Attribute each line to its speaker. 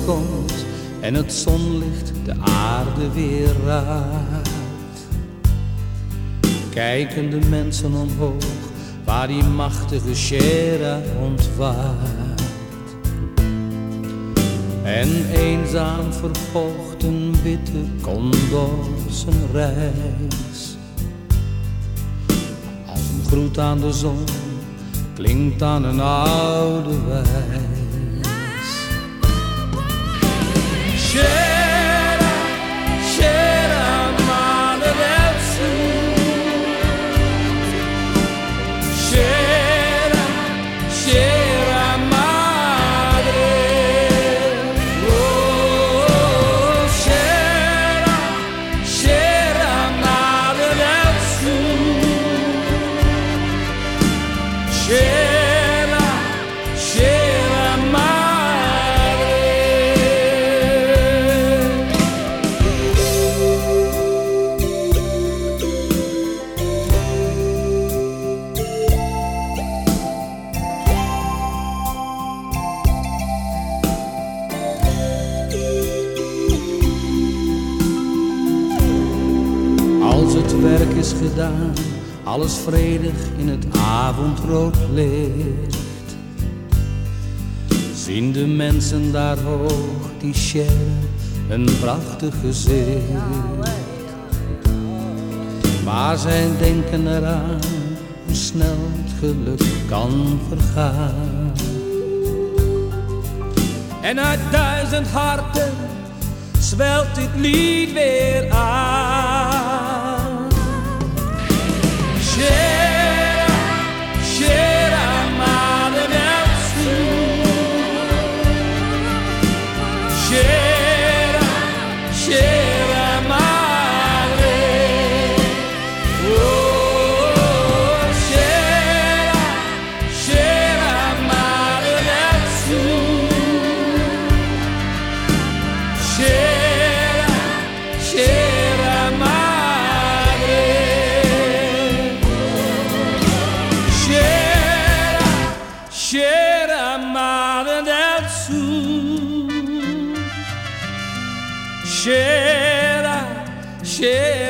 Speaker 1: komt en het zonlicht de aarde weer raakt. Kijken de mensen omhoog, waar die machtige Shera ontwaakt. En eenzaam vervolgt een witte condor zijn reis. Als een groet aan de zon, klinkt aan een oude wijs. Shera, Shera, Madre del Sur. Shera, Shera, Madre. Oh, Shera, Shera, Madre del Sur. Shera, Shera, Madre. Als het werk is gedaan, alles vredig in het avondrood licht, zien de mensen daar hoog die Shera een prachtig gezicht. Maar zij denken eraan hoe snel het geluk kan vergaan. En uit 1000 harten zwelt dit lied weer aan. Shera, Shera, Madre del Sur. Shera, Shera, Madre. Oh, Shera, Shera, Madre del Sur. Shera, Shera, Madre. Shera, Shera, Madre del Sur. Shera, Shera.